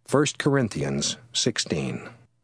1 Corinthians 16.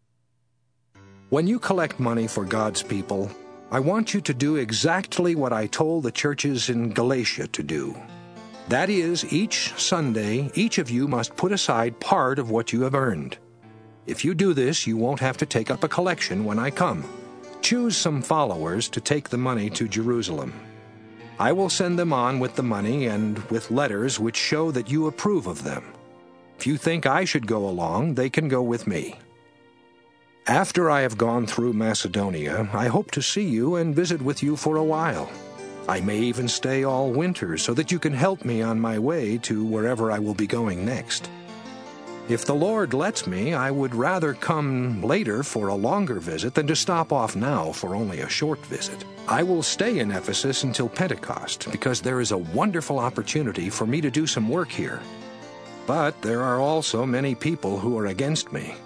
When you collect money for God's people, I want you to do exactly what I told the churches in Galatia to do. That is, each Sunday, each of you must put aside part of what you have earned. If you do this, you won't have to take up a collection when I come. Choose some followers to take the money to Jerusalem. I will send them on with the money and with letters which show that you approve of them. If you think I should go along, they can go with me. After I have gone through Macedonia, I hope to see you and visit with you for a while. I may even stay all winter so that you can help me on my way to wherever I will be going next. If the Lord lets me, I would rather come later for a longer visit than to stop off now for only a short visit. I will stay in Ephesus until Pentecost because there is a wonderful opportunity for me to do some work here. But there are also many people who are against me.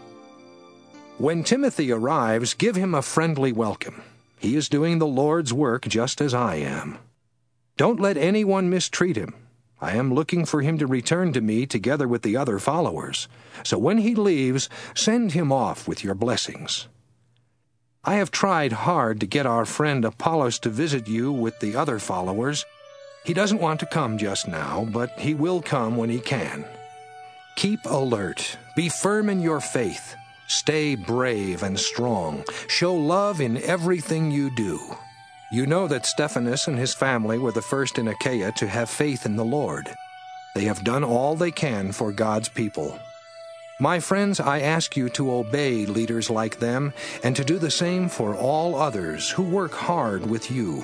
When Timothy arrives, give him a friendly welcome. He is doing the Lord's work just as I am. Don't let anyone mistreat him. I am looking for him to return to me together with the other followers. So when he leaves, send him off with your blessings. I have tried hard to get our friend Apollos to visit you with the other followers. He doesn't want to come just now, but he will come when he can. Keep alert. Be firm in your faith. Stay brave and strong. Show love in everything you do. You know that Stephanas and his family were the first in Achaia to have faith in the Lord. They have done all they can for God's people. My friends, I ask you to obey leaders like them and to do the same for all others who work hard with you.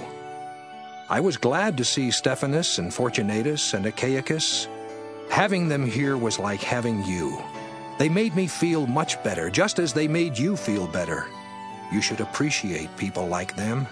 I was glad to see Stephanas and Fortunatus and Achaicus. Having them here was like having you. They made me feel much better, just as they made you feel better. You should appreciate people like them.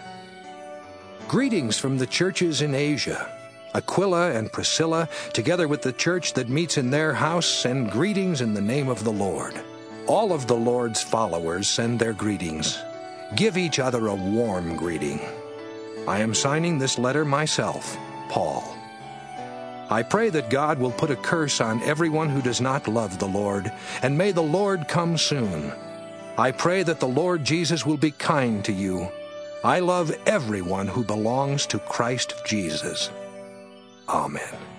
Greetings from the churches in Asia. Aquila and Priscilla, together with the church that meets in their house, send greetings in the name of the Lord. All of the Lord's followers send their greetings. Give each other a warm greeting. I am signing this letter myself, Paul. I pray that God will put a curse on everyone who does not love the Lord, and may the Lord come soon. I pray that the Lord Jesus will be kind to you. I love everyone who belongs to Christ Jesus. Amen.